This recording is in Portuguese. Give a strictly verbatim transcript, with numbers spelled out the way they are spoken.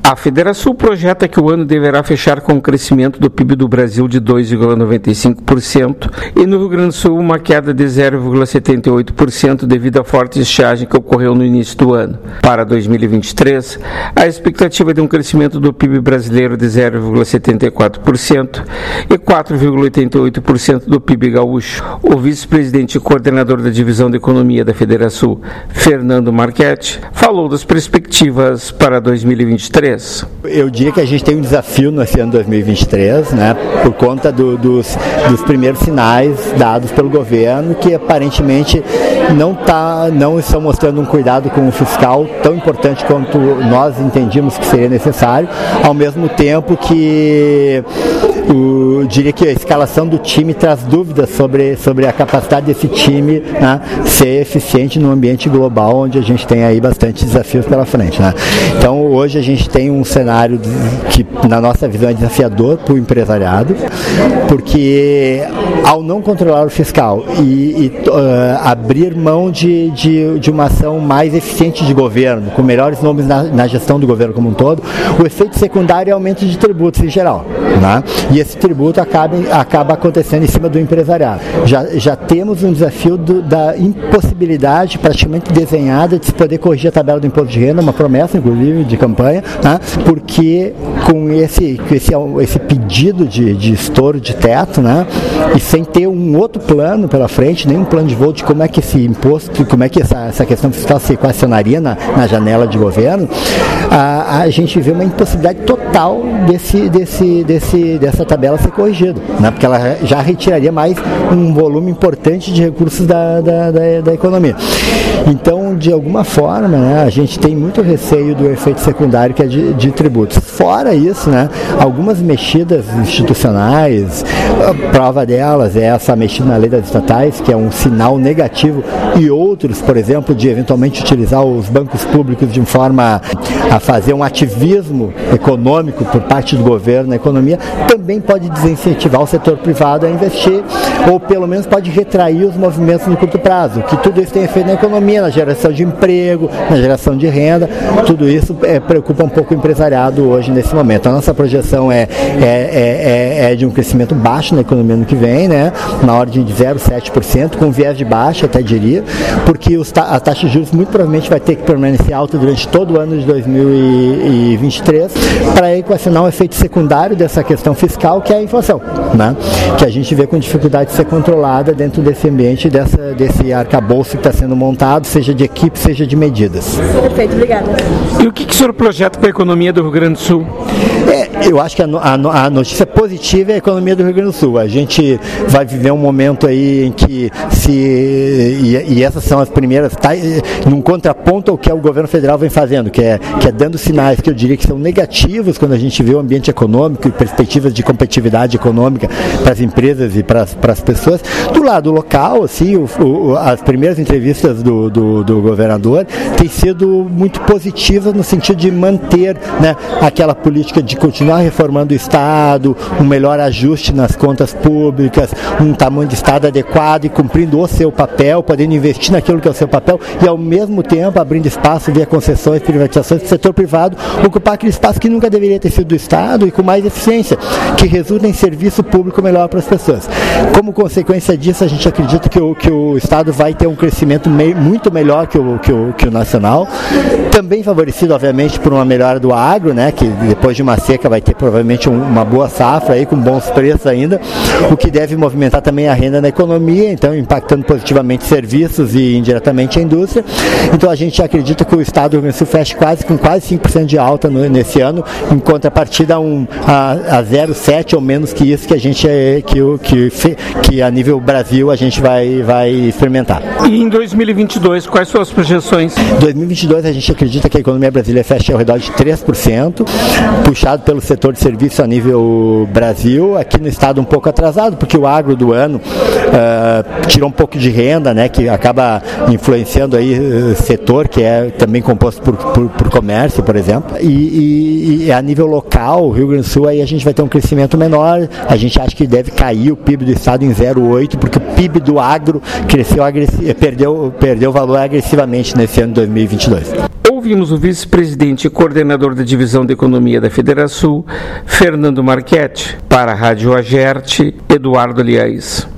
A Federação projeta que o ano deverá fechar com um crescimento do P I B do Brasil de dois vírgula noventa e cinco por cento e no Rio Grande do Sul uma queda de zero vírgula setenta e oito por cento devido à forte estiagem que ocorreu no início do ano. Para dois mil e vinte e três, a expectativa é de um crescimento do P I B brasileiro de zero vírgula setenta e quatro por cento e quatro vírgula oitenta e oito por cento do P I B gaúcho. O vice-presidente e coordenador da Divisão de Economia da Federação, Fernando Marchetti, falou das perspectivas para dois mil e vinte e três. Eu diria que a gente tem um desafio nesse ano dois mil e vinte e três, né, por conta do, dos, dos primeiros sinais dados pelo governo, que aparentemente não, tá, não estão mostrando um cuidado com o fiscal tão importante quanto nós entendíamos que seria necessário, ao mesmo tempo que o, eu diria que a escalação do time traz dúvidas sobre, sobre a capacidade desse time, né, ser eficiente no ambiente global, onde a gente tem aí bastante desafios pela frente, né. Então hoje a gente tem um cenário que na nossa visão é desafiador para o empresariado, porque ao não controlar o fiscal e, e uh, abrir mão de, de, de uma ação mais eficiente de governo, com melhores nomes na, na gestão do governo como um todo, o efeito secundário é aumento de tributos em geral, né? E esse tributo acaba, acaba acontecendo em cima do empresariado. Já, já temos um desafio do, da impossibilidade praticamente desenhada de se poder corrigir a tabela do imposto de renda, uma promessa inclusive de campanha, né? Porque com esse, esse, esse pedido de, de estouro de teto, né? E sem ter um outro plano pela frente, nem um plano de voo de como é que esse imposto, como é que essa, essa questão fiscal se equacionaria na, na janela de governo, a, a gente vê uma impossibilidade total desse, desse, desse, dessa tabela ser corrigida, né? Porque ela já retiraria mais um volume importante de recursos da, da, da, da economia. Então, de alguma forma, né, a gente tem muito receio do efeito secundário que é de, de tributos. Fora isso, né, algumas mexidas institucionais, a prova delas é essa mexida na lei das estatais, que é um sinal negativo, e outros, por exemplo, de eventualmente utilizar os bancos públicos de forma a fazer um ativismo econômico por parte do governo na economia, também pode desincentivar o setor privado a investir, ou pelo menos pode retrair os movimentos no curto prazo, que tudo isso tem efeito na economia, na geração de emprego, na geração de renda. Tudo isso é, preocupa um pouco o empresariado hoje nesse momento. A nossa projeção é, é, é, é de um crescimento baixo na economia no que vem, né, na ordem de zero vírgula sete por cento, com viés de baixa, até diria, porque os ta- a taxa de juros muito provavelmente vai ter que permanecer alta durante todo o ano de dois mil e vinte e três para equacionar um efeito secundário dessa questão fiscal, que é a inflação, né, que a gente vê com dificuldade de ser controlada dentro desse ambiente, dessa, desse arcabouço que está sendo montado, seja de equipe, seja de medidas. Perfeito, obrigada. E o que, que o senhor projeta para a economia do Rio Grande do Sul? É, eu acho que a, a, a notícia positiva é a economia do Rio Grande do Sul. A gente vai viver um momento aí em que se e, e essas são as primeiras, tá, num contraponto ao que o governo federal vem fazendo, que é, que é dando sinais que eu diria que são negativos quando a gente vê o ambiente econômico e perspectivas de competitividade econômica para as empresas e para as, para as pessoas. Do lado local, assim, o, o, as primeiras entrevistas do, do, do governador têm sido muito positivas no sentido de manter, né, aquela política de continuar reformando o Estado, um melhor ajuste nas contas públicas, um tamanho de Estado adequado e cumprindo o seu papel, podendo investir naquilo que é o seu papel e ao mesmo tempo abrindo espaço via concessões, privatizações do setor privado, ocupar aquele espaço que nunca deveria ter sido do Estado e com mais eficiência, que resulta em serviço público melhor para as pessoas. Como consequência disso, a gente acredita que o, que o Estado vai ter um crescimento mei, muito melhor que o, que, o, que o nacional, também favorecido, obviamente, por uma melhora do agro, né, que depois de uma seca vai ter provavelmente um, uma boa safra aí, com bons preços ainda, o que deve movimentar também a renda na economia, então impactando positivamente serviços e indiretamente a indústria. Então a gente acredita que o Estado do Rio Grande do Sul feche quase, com quase cinco por cento de alta no, nesse ano, em contrapartida a, um, a, a zero vírgula sete ou menos que isso que a gente é, que, que, que a nível Brasil a gente vai, vai experimentar. E em dois mil e vinte e dois, quais são as projeções? Em dois mil e vinte e dois a gente acredita que a economia brasileira fecha ao redor de três por cento, puxado pelo setor de serviço a nível Brasil, aqui no estado um pouco atrasado, porque o agro do ano uh, tirou um pouco de renda, né, que acaba influenciando aí o setor, que é também composto por, por, por comércio, por exemplo, e, e, e a nível local, o Rio Grande do Sul, aí a gente vai ter um crescimento menor, a gente acha que deve cair o P I B do estado em zero vírgula oito, porque o P I B do agro cresceu agressi- perdeu, perdeu valor agressivamente nesse ano de dois mil e vinte e dois. ouvimos o vice-presidente e coordenador da Divisão de Economia da Federação, Fernando Marchetti. Para a Rádio Agerte, Eduardo Aliás.